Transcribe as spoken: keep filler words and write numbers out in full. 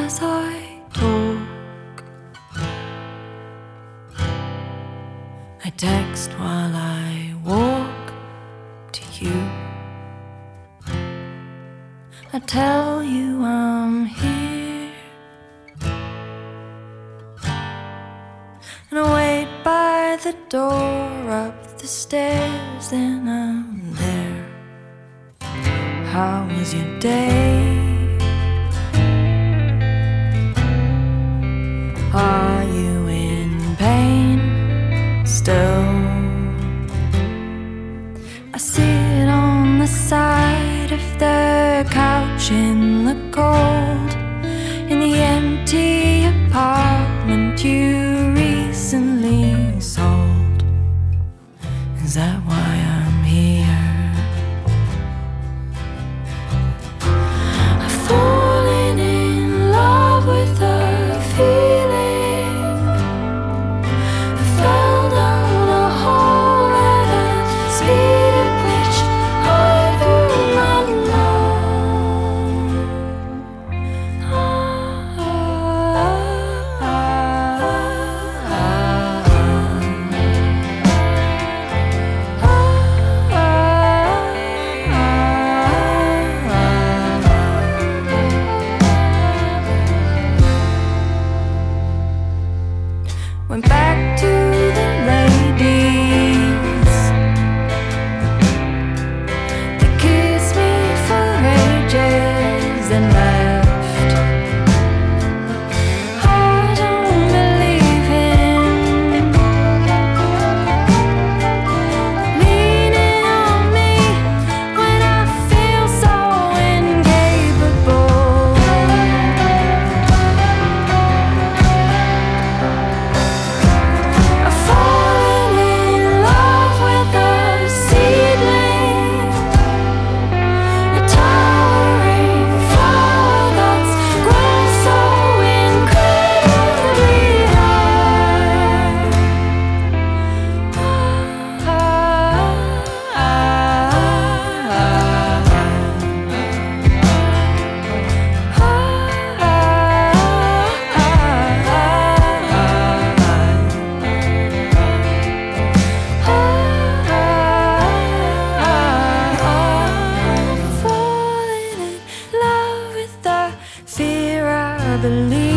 as I talk. I text while I walk to you. I tell you I'm here, and I wait by the door up the stairs, then I'm there. How was your day? Are you in pain still? I sit on the side of the couch in the cold, in the empty apartment you recently sold. Is that why I'm here? I've fallen in love with the feeling. I fell down a hole at a speed at which I do not know. Ah, ah, ah, went back to the ladies. They kissed me for ages and left. I don't believe him leaning on me when I feel so incapable. I've fallen in love with a seedling, a towering flower that's grown so incredibly high. Ah, ah, falling in love with the fear I believe.